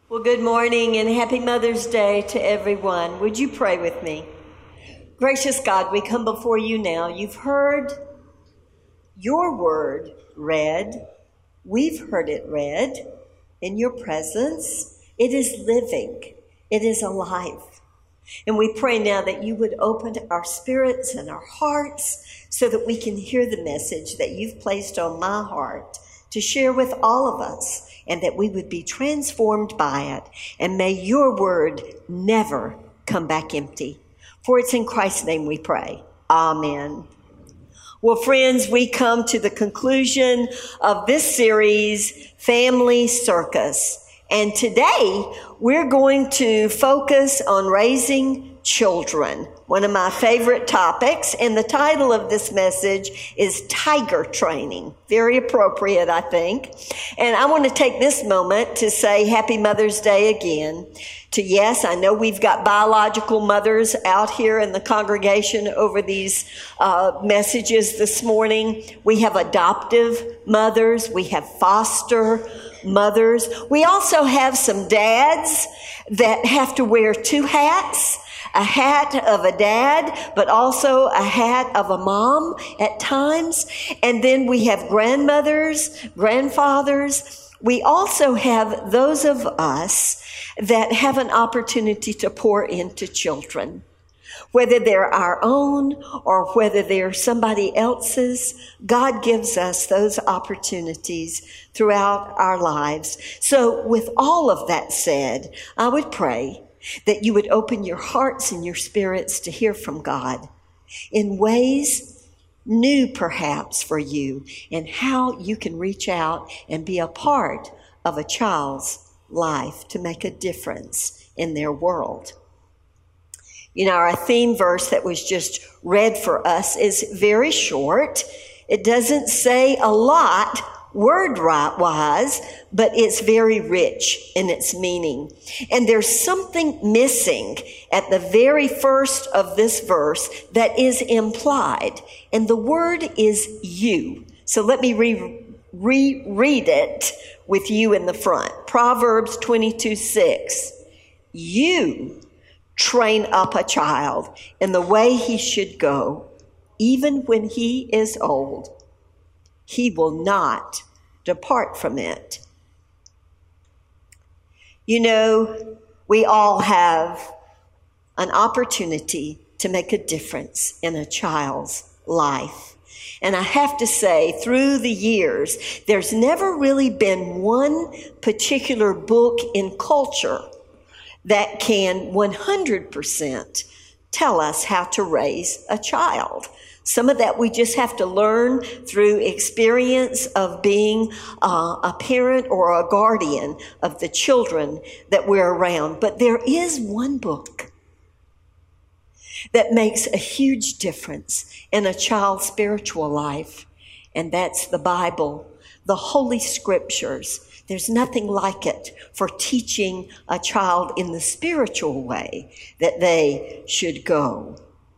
Well, good morning and happy Mother's Day to everyone. Would you pray with me? Gracious God, we come before you now. You've heard your word read. We've heard it read in your presence. It is living. It is alive. And we pray now that you would open our spirits and our hearts so that we can hear the message that you've placed on my heart to share with all of us, and that we would be transformed by it. And may your word never come back empty. For it's in Christ's name we pray. Amen. Well, friends, we come to the conclusion of this series, Family Circus. And today we're going to focus on raising children, one of my favorite topics. And the title of this message is Tiger Training. Very appropriate, I think. And I want to take this moment to say Happy Mother's Day again. Yes, I know we've got biological mothers out here in the congregation over these messages this morning. We have adoptive mothers. We have foster mothers. We also have some dads that have to wear two hats. A hat of a dad, but also a hat of a mom at times. And then we have grandmothers, grandfathers. We also have those of us that have an opportunity to pour into children. Whether they're our own or whether they're somebody else's, God gives us those opportunities throughout our lives. So with all of that said, I would pray that you would open your hearts and your spirits to hear from God in ways new perhaps for you, and how you can reach out and be a part of a child's life to make a difference in their world. You know, our theme verse that was just read for us is very short. It doesn't say a lot word-wise, but it's very rich in its meaning. And there's something missing at the very first of this verse that is implied, and the word is you. So let me reread it with you in the front. Proverbs 22:6. You train up a child in the way he should go, even when he is old. He will not depart from it. You know, we all have an opportunity to make a difference in a child's life. And I have to say, through the years, there's never really been one particular book in culture that can 100% tell us how to raise a child. Some of that we just have to learn through experience of being a parent or a guardian of the children that we're around. But there is one book that makes a huge difference in a child's spiritual life, and that's the Bible, the Holy Scriptures. There's nothing like it for teaching a child in the spiritual way that they should go.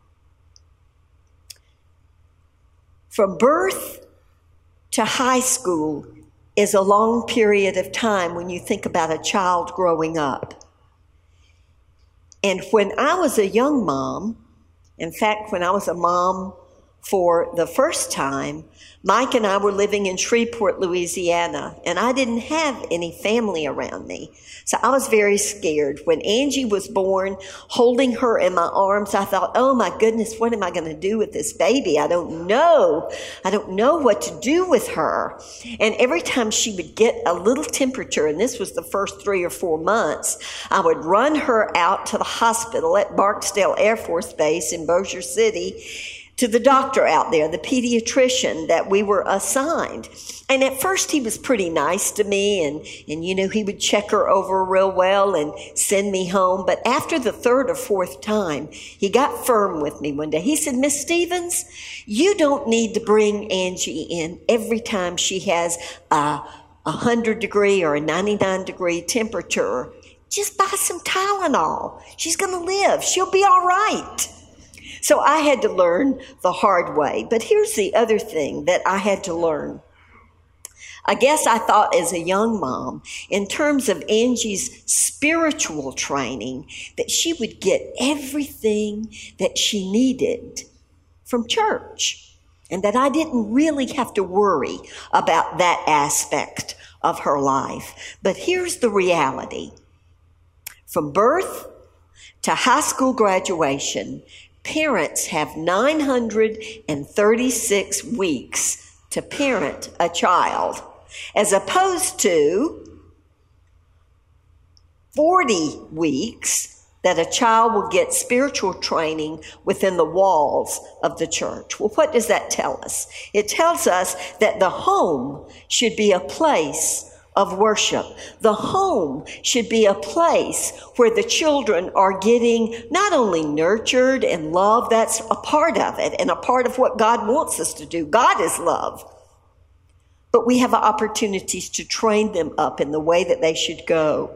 From birth to high school is a long period of time when you think about a child growing up. And when I was a young mom, in fact, when I was a mom for the first time, Mike and I were living in Shreveport, Louisiana, and I didn't have any family around me. So I was very scared. When Angie was born, holding her in my arms, I thought, oh my goodness, what am I going to do with this baby? I don't know. I don't know what to do with her. And every time she would get a little temperature, and this was the first 3 or 4 months, I would run her out to the hospital at Barksdale Air Force Base in Bossier City, to the doctor out there, the pediatrician that we were assigned. And at first he was pretty nice to me, and you know, he would check her over real well and send me home. But after the 3rd or 4th time, he got firm with me one day. He said, Miss Stevens, you don't need to bring Angie in every time she has a 100-degree or a 99-degree temperature. Just buy some Tylenol. She's going to live. She'll be all right. So I had to learn the hard way. But here's the other thing that I had to learn. I guess I thought as a young mom, in terms of Angie's spiritual training, that she would get everything that she needed from church, and that I didn't really have to worry about that aspect of her life. But here's the reality. From birth to high school graduation, parents have 936 weeks to parent a child, as opposed to 40 weeks that a child will get spiritual training within the walls of the church. Well, what does that tell us? It tells us that the home should be a place of worship. The home should be a place where the children are getting not only nurtured and loved, that's a part of it and a part of what God wants us to do. God is love. But we have opportunities to train them up in the way that they should go.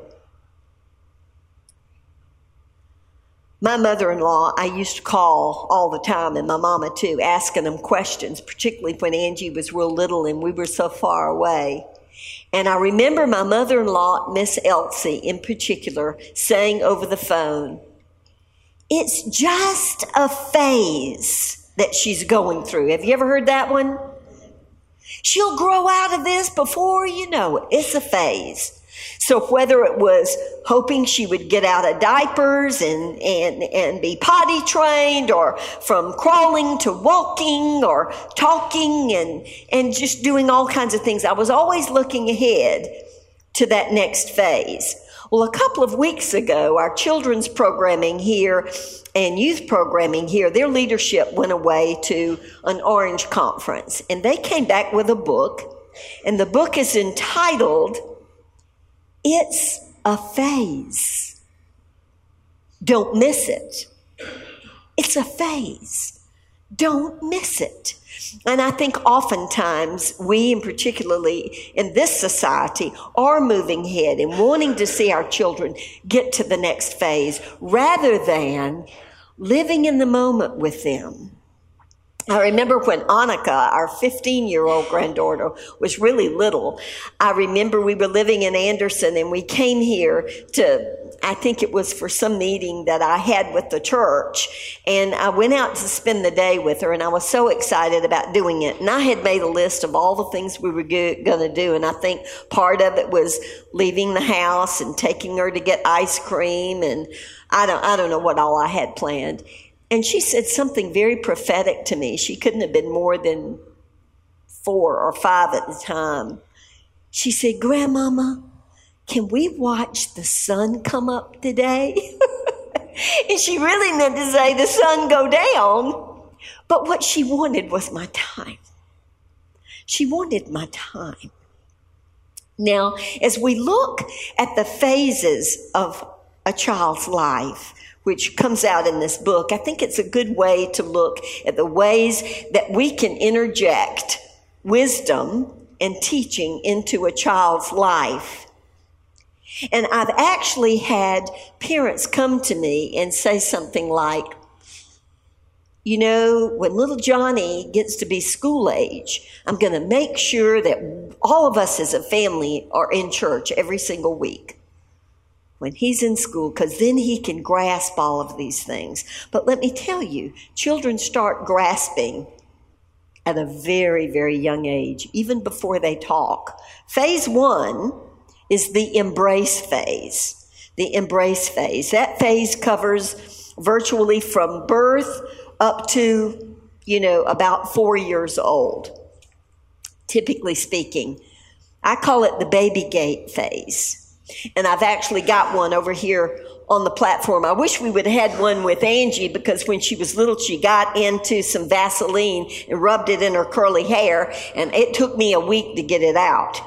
My mother-in-law, I used to call all the time, and my mama too, asking them questions, particularly when Angie was real little and we were so far away. And I remember my mother-in-law, Miss Elsie in particular, saying over the phone, "It's just a phase that she's going through." Have you ever heard that one? She'll grow out of this before you know it. It's a phase. So whether it was hoping she would get out of diapers and be potty trained, or from crawling to walking or talking and just doing all kinds of things, I was always looking ahead to that next phase. Well, a couple of weeks ago, our children's programming here and youth programming here, their leadership went away to an Orange conference, and they came back with a book, and the book is entitled, "It's a Phase. Don't miss it." It's a phase. Don't miss it. And I think oftentimes we, and particularly in this society, are moving ahead and wanting to see our children get to the next phase rather than living in the moment with them. I remember when Annika, our 15-year-old granddaughter, was really little. I remember we were living in Anderson, and we came here to, I think it was for some meeting that I had with the church, and I went out to spend the day with her, and I was so excited about doing it. And I had made a list of all the things we were going to do, and I think part of it was leaving the house and taking her to get ice cream, and I don't know what all I had planned. And she said something very prophetic to me. She couldn't have been more than 4 or 5 at the time. She said, "Grandmama, can we watch the sun come up today?" And she really meant to say the sun go down. But what she wanted was my time. She wanted my time. Now, as we look at the phases of a child's life, which comes out in this book, I think it's a good way to look at the ways that we can interject wisdom and teaching into a child's life. And I've actually had parents come to me and say something like, "You know, when little Johnny gets to be school age, I'm going to make sure that all of us as a family are in church every single week when he's in school, because then he can grasp all of these things." But let me tell you, children start grasping at a very, very young age, even before they talk. Phase 1 is the embrace phase. The embrace phase. That phase covers virtually from birth up to, about 4 years old, typically speaking. I call it the baby gate phase. And I've actually got one over here on the platform. I wish we would have had one with Angie, because when she was little, she got into some Vaseline and rubbed it in her curly hair, and it took me a week to get it out.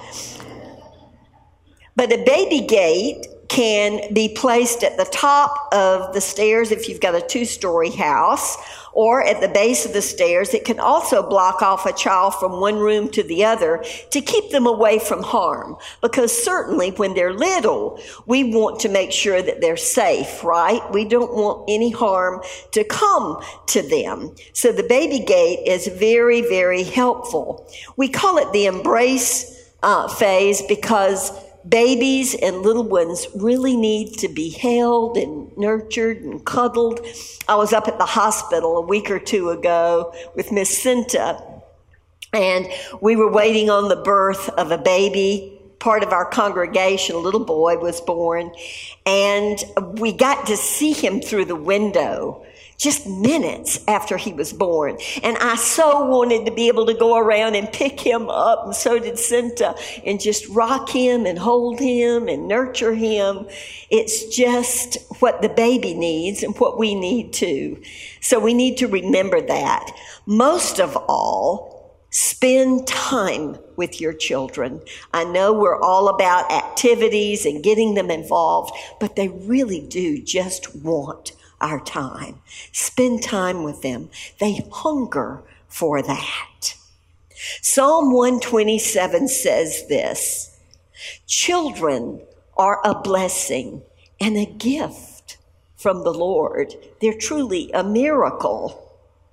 But a baby gate can be placed at the top of the stairs if you've got a 2-story house, or at the base of the stairs. It can also block off a child from one room to the other to keep them away from harm. Because certainly when they're little, we want to make sure that they're safe, right? We don't want any harm to come to them. So the baby gate is very, very helpful. We call it the embrace phase because babies and little ones really need to be held and nurtured and cuddled. I was up at the hospital a week or two ago with Miss Cinta, and we were waiting on the birth of a baby. Part of our congregation, a little boy, was born, and we got to see him through the window just minutes after he was born. And I so wanted to be able to go around and pick him up, and so did Cinta, and just rock him and hold him and nurture him. It's just what the baby needs and what we need too. So we need to remember that. Most of all, spend time with your children. I know we're all about activities and getting them involved, but they really do just want our time. Spend time with them. They hunger for that. Psalm 127 says this: children are a blessing and a gift from the Lord. They're truly a miracle.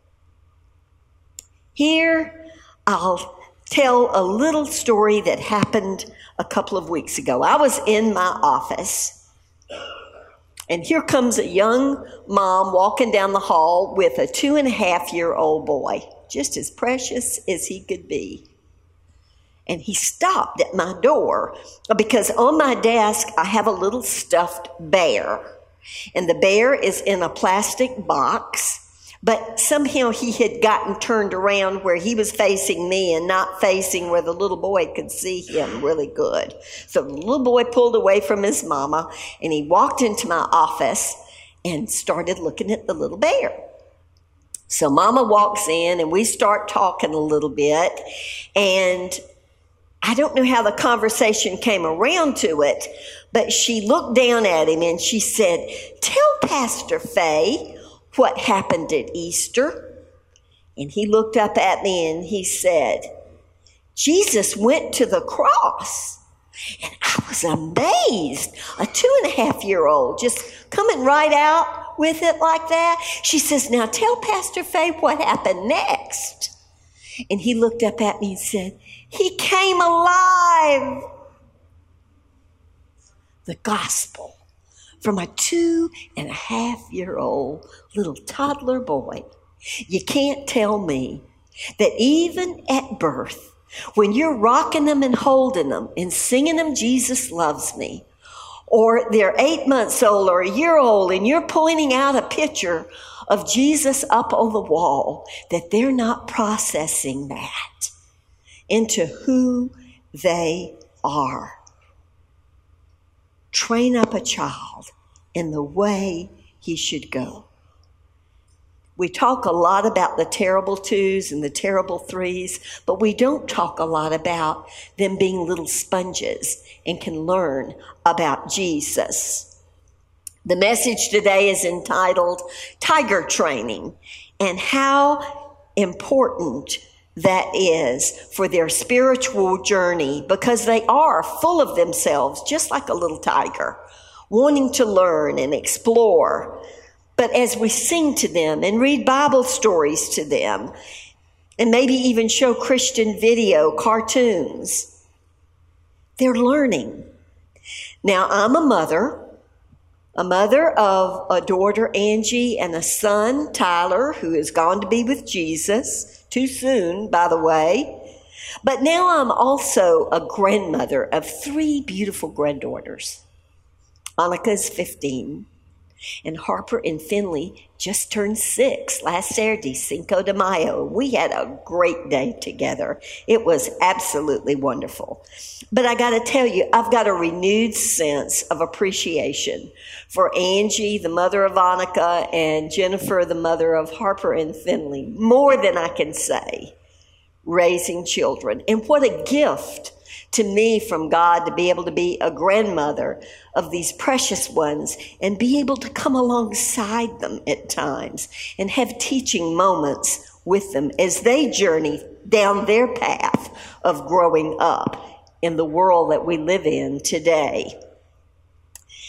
Here, I'll tell a little story that happened a couple of weeks ago. I was in my office, and here comes a young mom walking down the hall with a 2.5-year-old boy, just as precious as he could be. And he stopped at my door because on my desk I have a little stuffed bear, and the bear is in a plastic box. But somehow he had gotten turned around where he was facing me and not facing where the little boy could see him really good. So the little boy pulled away from his mama, and he walked into my office and started looking at the little bear. So mama walks in, and we start talking a little bit, and I don't know how the conversation came around to it, but she looked down at him and she said, "Tell Pastor Faye what happened at Easter." And he looked up at me and he said, "Jesus went to the cross." And I was amazed. A 2.5-year-old just coming right out with it like that. She says, "Now tell Pastor Faye what happened next." And he looked up at me and said, "He came alive." The gospel from a 2.5-year-old little toddler boy. You can't tell me that even at birth, when you're rocking them and holding them and singing them, "Jesus loves me," or they're 8 months old or a year old and you're pointing out a picture of Jesus up on the wall, that they're not processing that into who they are. Train up a child in the way he should go. We talk a lot about the terrible 2s and the terrible 3s, but we don't talk a lot about them being little sponges and can learn about Jesus. The message today is entitled Tiger Training, and how important that is for their spiritual journey, because they are full of themselves, just like a little tiger, wanting to learn and explore. But as we sing to them and read Bible stories to them, and maybe even show Christian video cartoons, they're learning. Now, I'm a mother of a daughter, Angie, and a son, Tyler, who has gone to be with Jesus. Too soon, by the way. But now I'm also a grandmother of 3 beautiful granddaughters. Annika's 15, and Harper and Finley just turned 6 last Saturday, Cinco de Mayo. We had a great day together. It was absolutely wonderful. But I got to tell you, I've got a renewed sense of appreciation for Angie, the mother of Annika, and Jennifer, the mother of Harper and Finley, more than I can say, raising children. And what a gift to me from God to be able to be a grandmother of these precious ones and be able to come alongside them at times and have teaching moments with them as they journey down their path of growing up in the world that we live in today.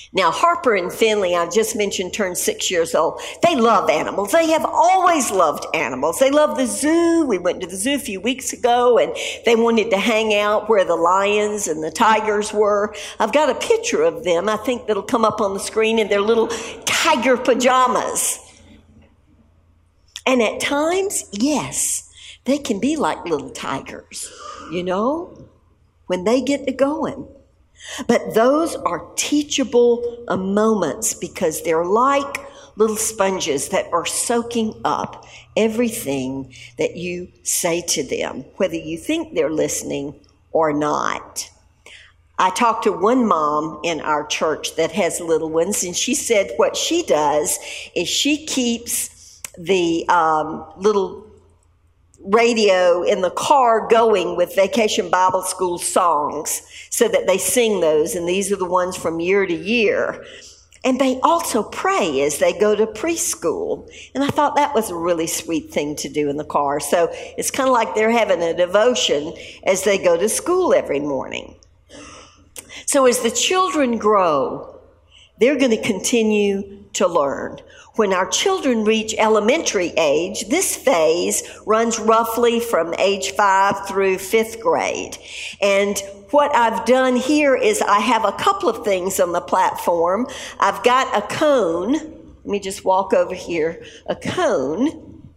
Now, Harper and Finley, I just mentioned, turned 6 years old. They love animals. They have always loved animals. They love the zoo. We went to the zoo a few weeks ago, and they wanted to hang out where the lions and the tigers were. I've got a picture of them, I think, that'll come up on the screen in their little tiger pajamas. And at times, yes, they can be like little tigers, when they get to going. But those are teachable moments because they're like little sponges that are soaking up everything that you say to them, whether you think they're listening or not. I talked to one mom in our church that has little ones, and she said what she does is she keeps the little radio in the car going with Vacation Bible School songs so that they sing those, and these are the ones from year to year. And they also pray as they go to preschool. And I thought that was a really sweet thing to do in the car. So it's kind of like they're having a devotion as they go to school every morning. So as the children grow, they're going to continue to learn. When our children reach elementary age, this phase runs roughly from age 5 through 5th grade. And what I've done here is I have a couple of things on the platform. I've got a cone. Let me just walk over here. A cone.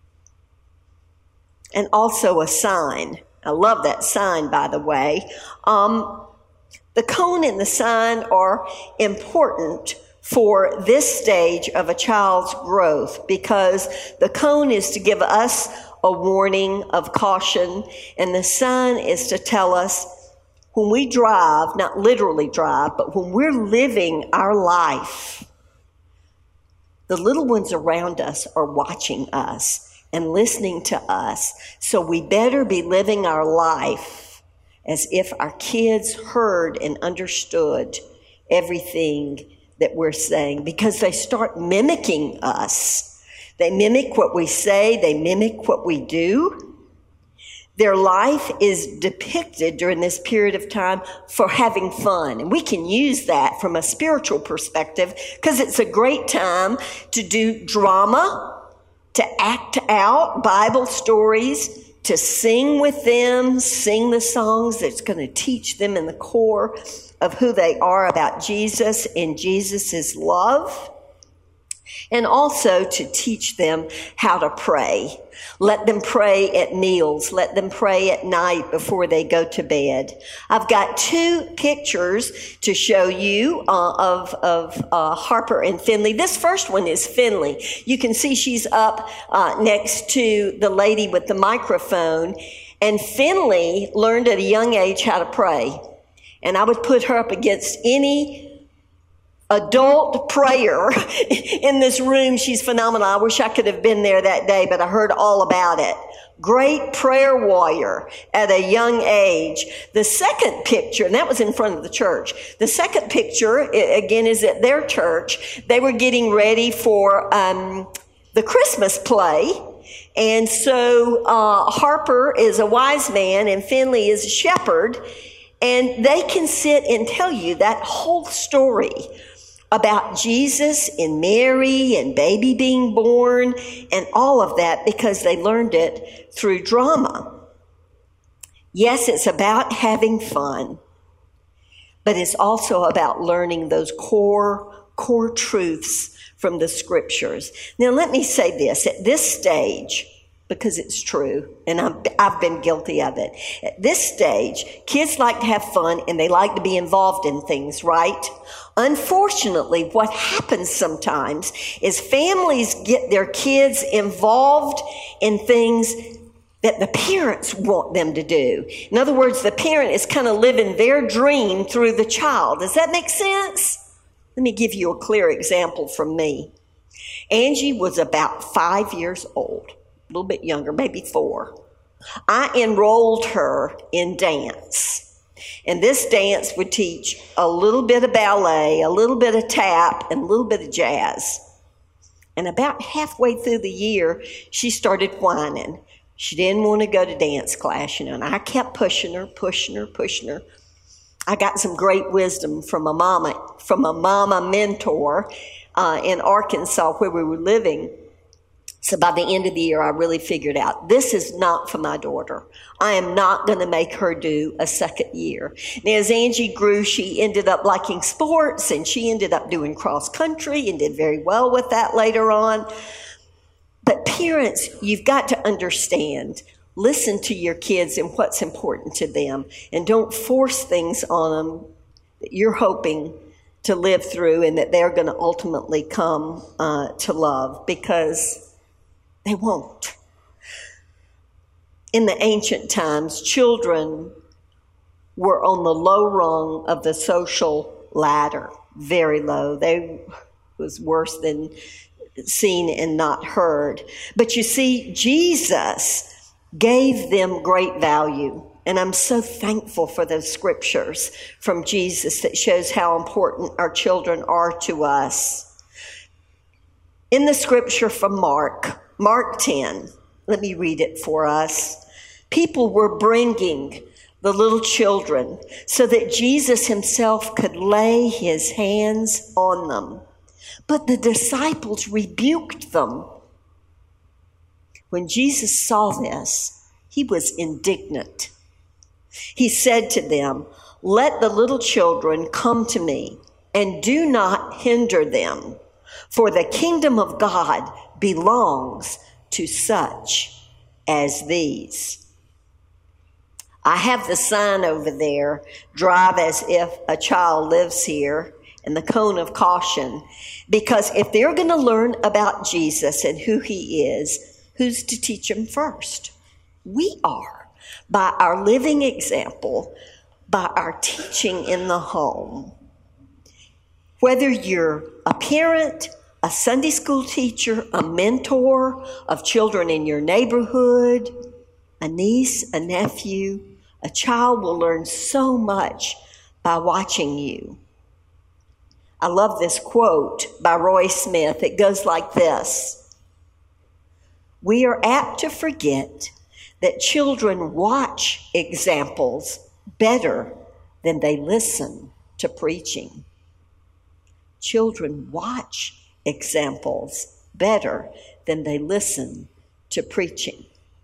And also a sign. I love that sign, by the way. The cone and the sign are important for this stage of a child's growth because the cone is to give us a warning of caution, and the sign is to tell us when we drive, not literally drive, but when we're living our life, the little ones around us are watching us and listening to us. So we better be living our life as if our kids heard and understood everything that we're saying, because they start mimicking us. They mimic what we say. They mimic what we do. Their life is depicted during this period of time for having fun. And we can use that from a spiritual perspective because it's a great time to do drama, to act out Bible stories, to sing with them, sing the songs that's going to teach them in the core of who they are about Jesus and Jesus' love, and also to teach them how to pray. Let them pray at meals. Let them pray at night before they go to bed. I've got 2 pictures to show you of Harper and Finley. This first one is Finley. You can see she's up next to the lady with the microphone. And Finley learned at a young age how to pray. And I would put her up against any adult prayer in this room. She's phenomenal. I wish I could have been there that day, but I heard all about it. Great prayer warrior at a young age. The second picture, and that was in front of the church. The second picture, again, is at their church. They were getting ready for the Christmas play. And so Harper is a wise man and Finley is a shepherd. And they can sit and tell you that whole story about Jesus and Mary and baby being born and all of that because they learned it through drama. Yes, it's about having fun, but it's also about learning those core truths from the scriptures. Now, let me say this. At this stage, because it's true, and I've been guilty of it. At this stage, kids like to have fun and they like to be involved in things, right? Unfortunately, what happens sometimes is families get their kids involved in things that the parents want them to do. In other words, the parent is kind of living their dream through the child. Does that make sense? Let me give you a clear example from me. Angie was about 5 years old. A little bit younger, maybe 4. I enrolled her in dance. And this dance would teach a little bit of ballet, a little bit of tap, and a little bit of jazz. And about halfway through the year, she started whining. She didn't want to go to dance class, and I kept pushing her. I got some great wisdom from a mama mentor in Arkansas where we were living. So by the end of the year, I really figured out this is not for my daughter. I am not going to make her do a second year. Now, as Angie grew, she ended up liking sports, and she ended up doing cross country and did very well with that later on. But parents, you've got to understand, listen to your kids and what's important to them, and don't force things on them that you're hoping to live through and that they're going to ultimately come to love, because they won't. In the ancient times, children were on the low rung of the social ladder, very low. They was worse than seen and not heard. But you see, Jesus gave them great value. And I'm so thankful for those scriptures from Jesus that shows how important our children are to us. In the scripture from Mark 10, let me read it for us. People were bringing the little children so that Jesus himself could lay his hands on them. But the disciples rebuked them. When Jesus saw this, he was indignant. He said to them, "Let the little children come to me, and do not hinder them, for the kingdom of God belongs to such as these." I have the sign over there, "Drive as if a child lives here," and the cone of caution, because if they're going to learn about Jesus and who he is, who's to teach them first? We are, by our living example, by our teaching in the home. Whether you're a parent, a Sunday school teacher, a mentor of children in your neighborhood, a niece, a nephew, a child will learn so much by watching you. I love this quote by Roy Smith. It goes like this: "We are apt to forget that children watch examples better than they listen to preaching." Children watch examples better than they listen to preaching.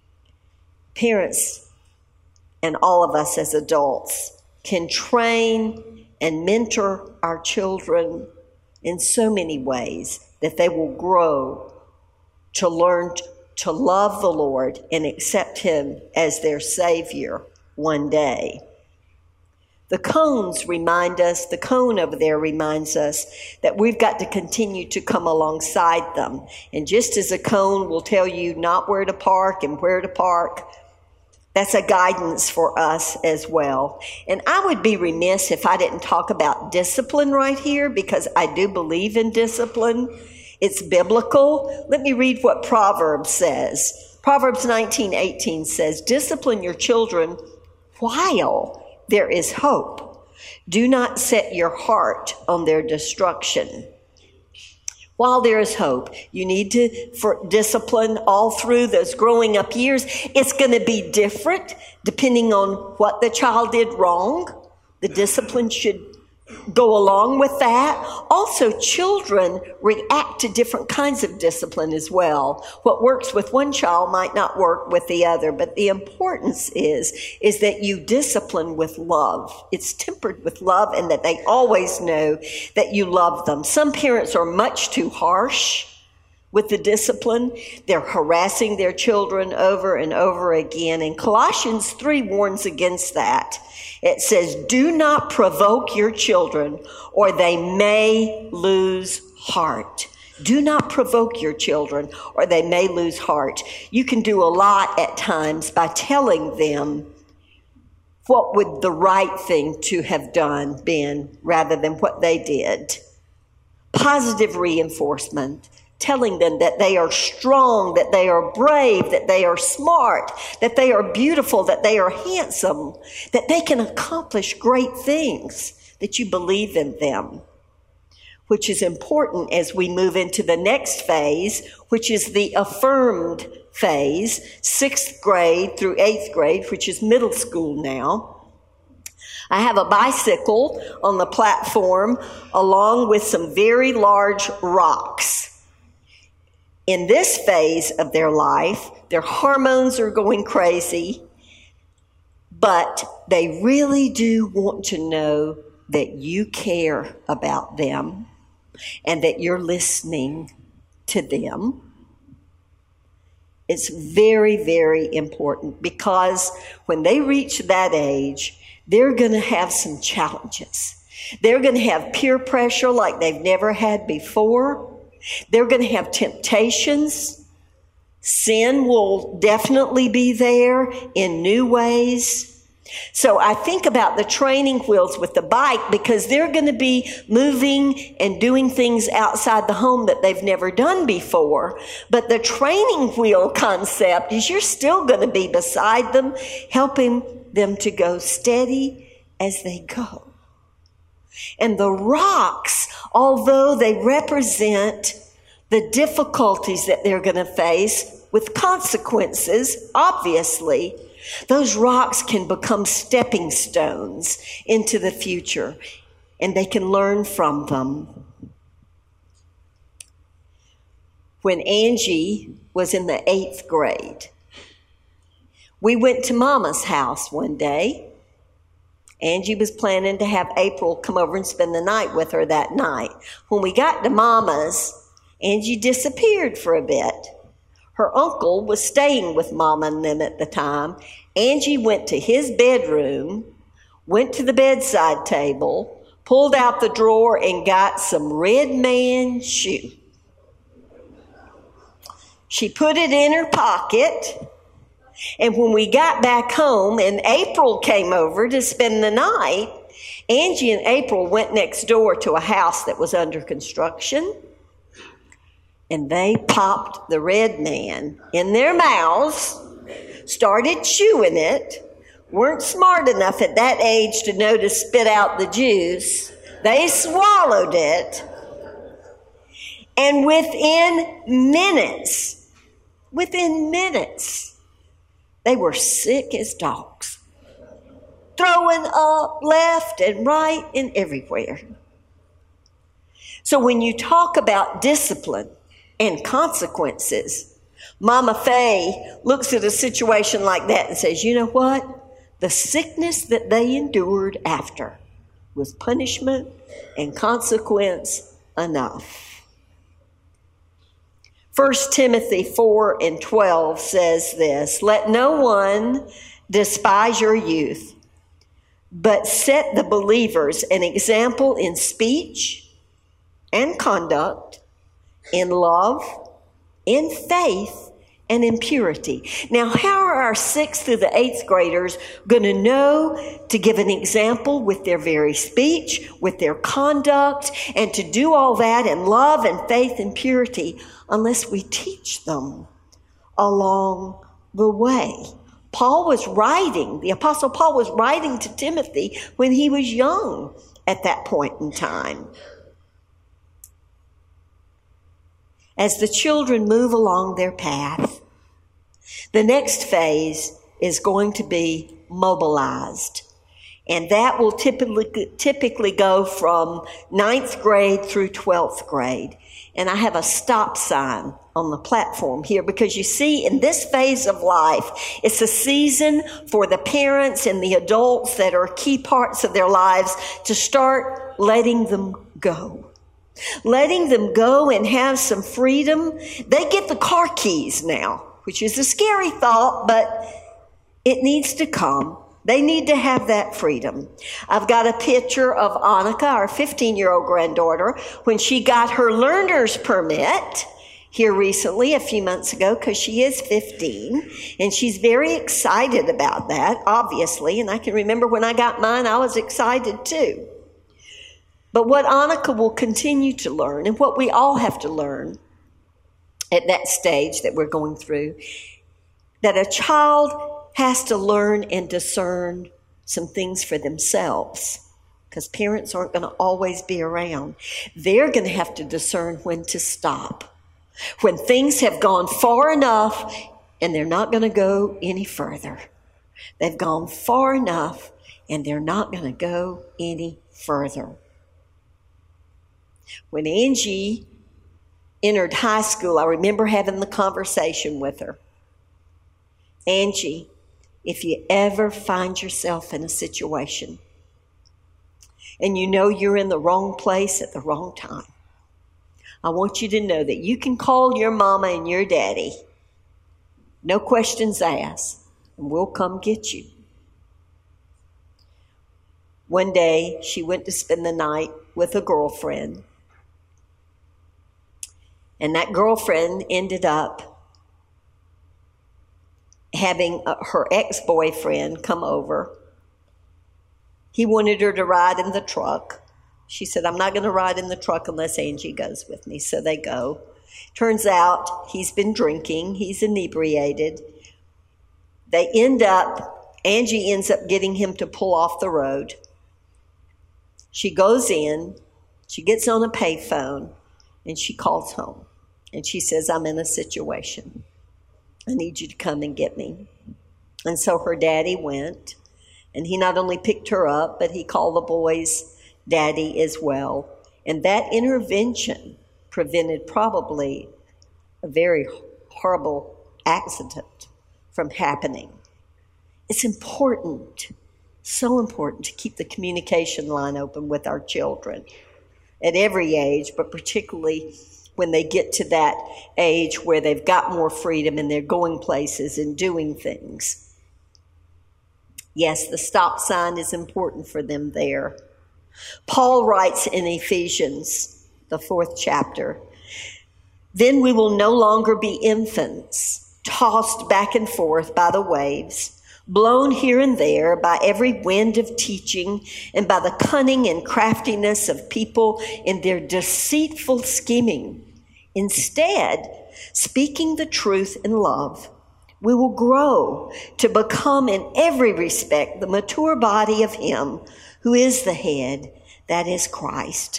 Parents and all of us as adults can train and mentor our children in so many ways that they will grow to learn to love the Lord and accept him as their Savior one day. The cones remind us, the cone over there reminds us that we've got to continue to come alongside them. And just as a cone will tell you not where to park and where to park, that's a guidance for us as well. And I would be remiss if I didn't talk about discipline right here, because I do believe in discipline. It's biblical. Let me read what Proverbs says. Proverbs 19:18 says, "Discipline your children while there is hope. Do not set your heart on their destruction." While there is hope, you need to for discipline all through those growing up years. It's going to be different depending on what the child did wrong. The discipline should go along with that. Also, children react to different kinds of discipline as well. What works with one child might not work with the other, but the importance is that you discipline with love. It's tempered with love, and that they always know that you love them. Some parents are much too harsh with the discipline. They're harassing their children over and over again. And Colossians 3 warns against that. It says, "Do not provoke your children, or they may lose heart." Do not provoke your children, or they may lose heart. You can do a lot at times by telling them what would the right thing to have done been rather than what they did. Positive reinforcement, telling them that they are strong, that they are brave, that they are smart, that they are beautiful, that they are handsome, that they can accomplish great things, that you believe in them, which is important as we move into the next phase, which is the affirmed phase, 6th grade through 8th grade, which is middle school now. I have a bicycle on the platform along with some very large rocks. In this phase of their life, their hormones are going crazy, but they really do want to know that you care about them and that you're listening to them. It's very, very important because when they reach that age, they're going to have some challenges. They're going to have peer pressure like they've never had before. They're going to have temptations. Sin will definitely be there in new ways. So I think about the training wheels with the bike because they're going to be moving and doing things outside the home that they've never done before. But the training wheel concept is you're still going to be beside them, helping them to go steady as they go. And the rocks, although they represent the difficulties that they're going to face with consequences, obviously, those rocks can become stepping stones into the future, and they can learn from them. When Angie was in the 8th grade, we went to Mama's house one day. Angie was planning to have April come over and spend the night with her that night. When we got to Mama's, Angie disappeared for a bit. Her uncle was staying with Mama and them at the time. Angie went to his bedroom, went to the bedside table, pulled out the drawer, and got some Red Man shoe. She put it in her pocket, and when we got back home and April came over to spend the night, Angie and April went next door to a house that was under construction. And they popped the Red Man in their mouths, started chewing it, weren't smart enough at that age to know to spit out the juice. They swallowed it. And within minutes, they were sick as dogs, throwing up left and right and everywhere. So when you talk about discipline and consequences, Mama Faye looks at a situation like that and says, you know what? The sickness that they endured after was punishment and consequence enough. 1 Timothy 4:12 says this, let no one despise your youth, but set the believers an example in speech and conduct, in love, in faith, and in purity. Now, how are our 6th through the 8th graders going to know to give an example with their very speech, with their conduct, and to do all that in love and faith and purity unless we teach them along the way? The Apostle Paul was writing to Timothy when he was young at that point in time. As the children move along their path, the next phase is going to be mobilized. And that will typically go from 9th grade through 12th grade. And I have a stop sign on the platform here because you see, in this phase of life, it's a season for the parents and the adults that are key parts of their lives to start letting them go. Letting them go and have some freedom. They get the car keys now, which is a scary thought, but it needs to come. They need to have that freedom. I've got a picture of Annika, our 15-year-old granddaughter, when she got her learner's permit here recently, a few months ago, because she is 15, and she's very excited about that, obviously, and I can remember when I got mine, I was excited too. But what Annika will continue to learn, and what we all have to learn at that stage that we're going through, that a child has to learn and discern some things for themselves, because parents aren't going to always be around. They're going to have to discern when to stop, when things have gone far enough and they're not going to go any further. They've gone far enough and they're not going to go any further. When Angie entered high school, I remember having the conversation with her. Angie, if you ever find yourself in a situation and you know you're in the wrong place at the wrong time, I want you to know that you can call your mama and your daddy, no questions asked, and we'll come get you. One day, she went to spend the night with a girlfriend, and that girlfriend ended up having her ex-boyfriend come over. He wanted her to ride in the truck. She said, I'm not going to ride in the truck unless Angie goes with me. So they go. Turns out he's been drinking. He's inebriated. Angie ends up getting him to pull off the road. She goes in, she gets on a payphone, and she calls home. And she says, I'm in a situation. I need you to come and get me. And so her daddy went, and he not only picked her up, but he called the boy's daddy as well. And that intervention prevented probably a very horrible accident from happening. It's important, so important, to keep the communication line open with our children at every age, but particularly when they get to that age where they've got more freedom and they're going places and doing things. Yes, the stop sign is important for them there. Paul writes in Ephesians, the 4th chapter, then we will no longer be infants, tossed back and forth by the waves, blown here and there by every wind of teaching and by the cunning and craftiness of people in their deceitful scheming. Instead, speaking the truth in love, we will grow to become in every respect the mature body of Him who is the head, that is Christ.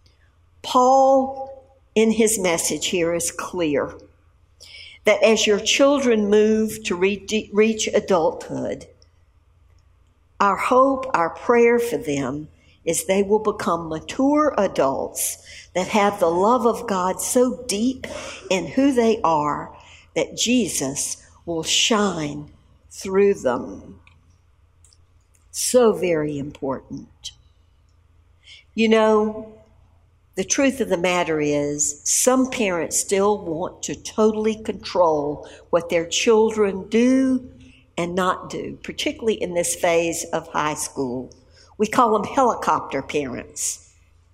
Paul, in his message here, is clear that as your children move to reach adulthood, our hope, our prayer for them is they will become mature adults that have the love of God so deep in who they are that Jesus will shine through them. So very important. You know, the truth of the matter is, some parents still want to totally control what their children do and not do, particularly in this phase of high school. We call them helicopter parents.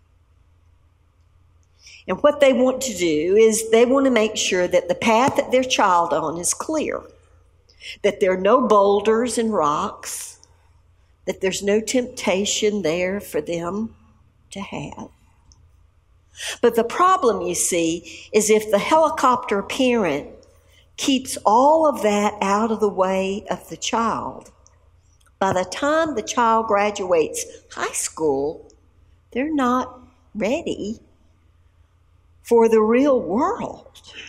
And what they want to do is they want to make sure that the path that their child on is clear, that there are no boulders and rocks, that there's no temptation there for them to have. But the problem, you see, is if the helicopter parent keeps all of that out of the way of the child, by the time the child graduates high school, they're not ready for the real world.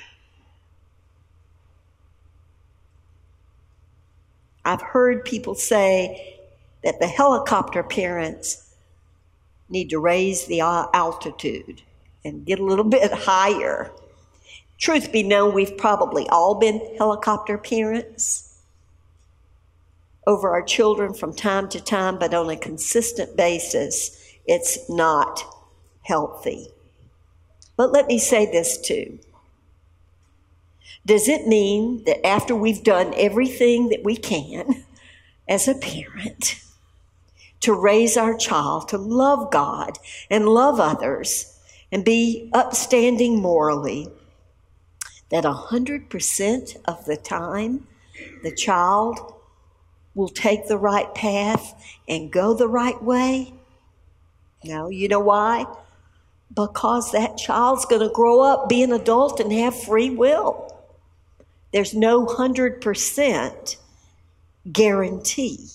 I've heard people say that the helicopter parents need to raise the altitude and get a little bit higher. Truth be known, we've probably all been helicopter parents over our children from time to time, but on a consistent basis, it's not healthy. But let me say this too. Does it mean that after we've done everything that we can as a parent to raise our child to love God and love others and be upstanding morally, that 100% of the time the child will take the right path and go the right way? No, you know why? Because that child's going to grow up, be an adult, and have free will. There's no 100% guarantee.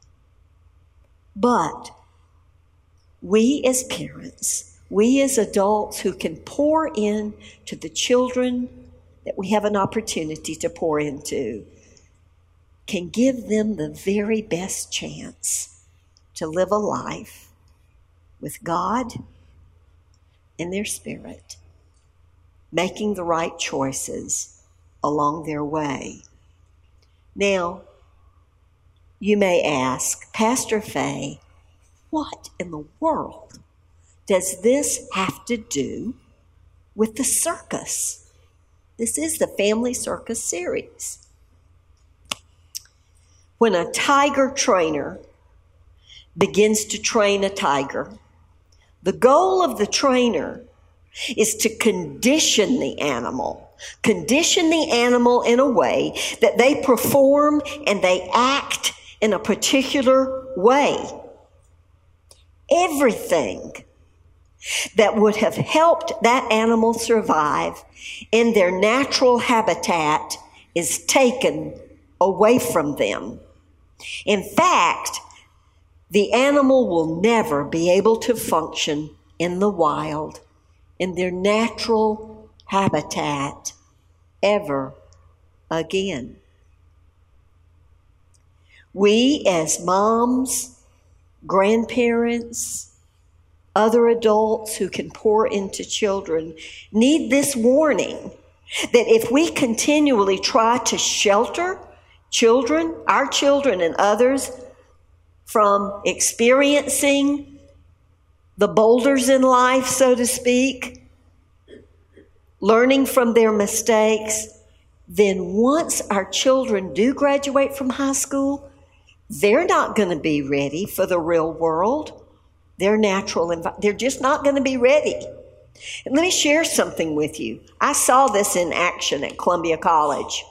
But we as parents, we as adults who can pour in to the children that we have an opportunity to pour into, can give them the very best chance to live a life with God and their spirit, making the right choices along their way. Now, you may ask, Pastor Faye, what in the world does this have to do with the circus? This is the Family Circus series. When a tiger trainer begins to train a tiger, the goal of the trainer is to condition the animal in a way that they perform and they act in a particular way. Everything that would have helped that animal survive in their natural habitat is taken away from them. In fact, the animal will never be able to function in the wild, in their natural habitat, ever again. We as moms, grandparents, other adults who can pour into children need this warning that if we continually try to shelter children, our children and others, from experiencing the boulders in life, so to speak, learning from their mistakes, then once our children do graduate from high school, they're not going to be ready for the real world. Their natural environment, they're just not going to be ready. And let me share something with you. I saw this in action at Columbia College.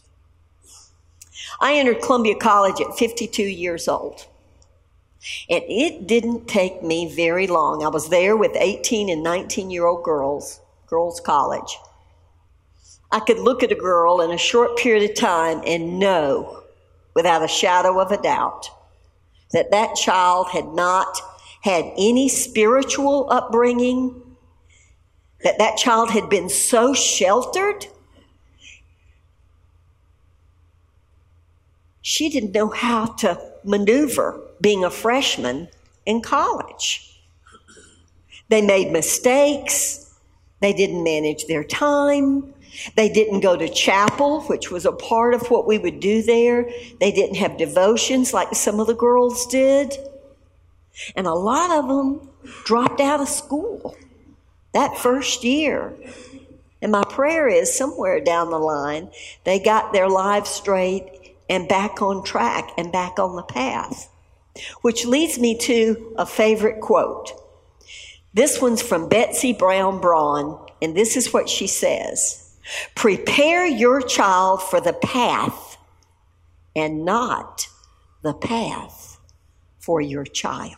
I entered Columbia College at 52 years old. And it didn't take me very long. I was there with 18 and 19-year-old girls college. I could look at a girl in a short period of time and know, without a shadow of a doubt, that that child had not had any spiritual upbringing, that child had been so sheltered, she didn't know how to maneuver being a freshman in college. They made mistakes. They didn't manage their time. They didn't go to chapel, which was a part of what we would do there. They didn't have devotions like some of the girls did. And a lot of them dropped out of school that first year. And my prayer is somewhere down the line, they got their lives straight and back on track and back on the path. Which leads me to a favorite quote. This one's from Betsy Brown Braun, and this is what she says. Prepare your child for the path and not the path for your child.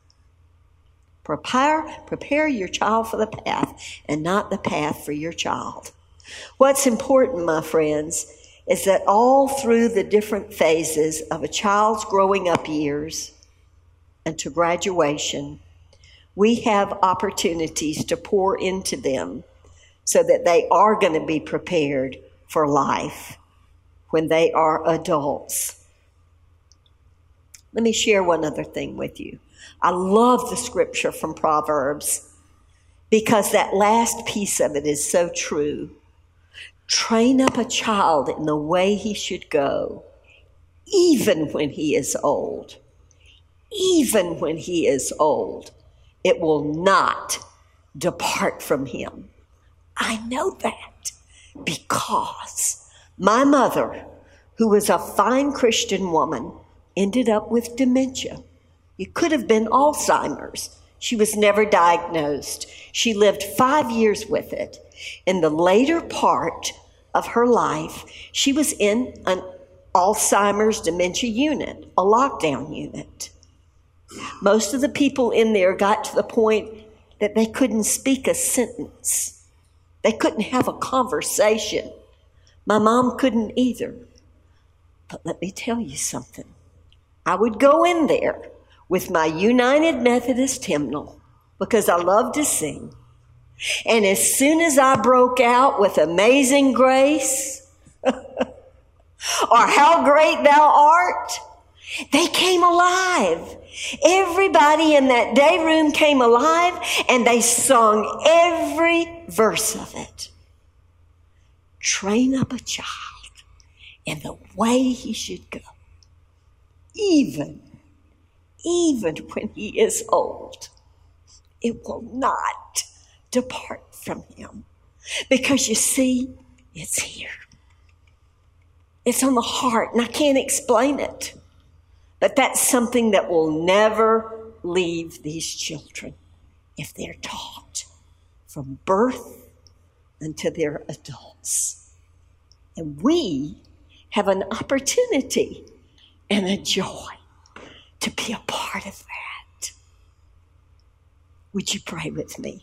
Prepare your child for the path and not the path for your child. What's important, my friends, is that all through the different phases of a child's growing up years and to graduation, we have opportunities to pour into them so that they are going to be prepared for life when they are adults. Let me share one other thing with you. I love the scripture from Proverbs because that last piece of it is so true. Train up a child in the way he should go, even when he is old. Even when he is old, it will not depart from him. I know that because my mother, who was a fine Christian woman, ended up with dementia. It could have been Alzheimer's. She was never diagnosed. She lived 5 years with it. In the later part of her life, she was in an Alzheimer's dementia unit, a lockdown unit. Most of the people in there got to the point that they couldn't speak a sentence. They couldn't have a conversation. My mom couldn't either. But let me tell you something. I would go in there with my United Methodist hymnal because I love to sing. And as soon as I broke out with Amazing Grace or How Great Thou Art, They came alive. Everybody in that day room came alive, and they sung every verse of it. Train up a child in the way he should go, even when he is old. It will not depart from him. Because you see, it's here. It's on the heart, and I can't explain it. But that's something that will never leave these children if they're taught from birth until they're adults. And we have an opportunity and a joy to be a part of that. Would you pray with me?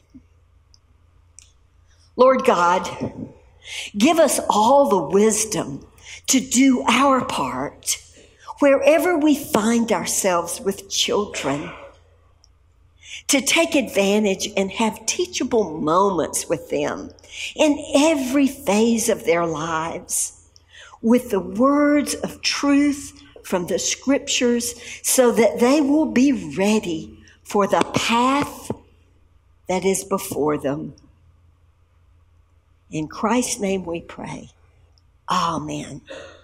Lord God, give us all the wisdom to do our part wherever we find ourselves with children, to take advantage and have teachable moments with them in every phase of their lives, with the words of truth from the scriptures, so that they will be ready for the path that is before them. In Christ's name we pray. Amen.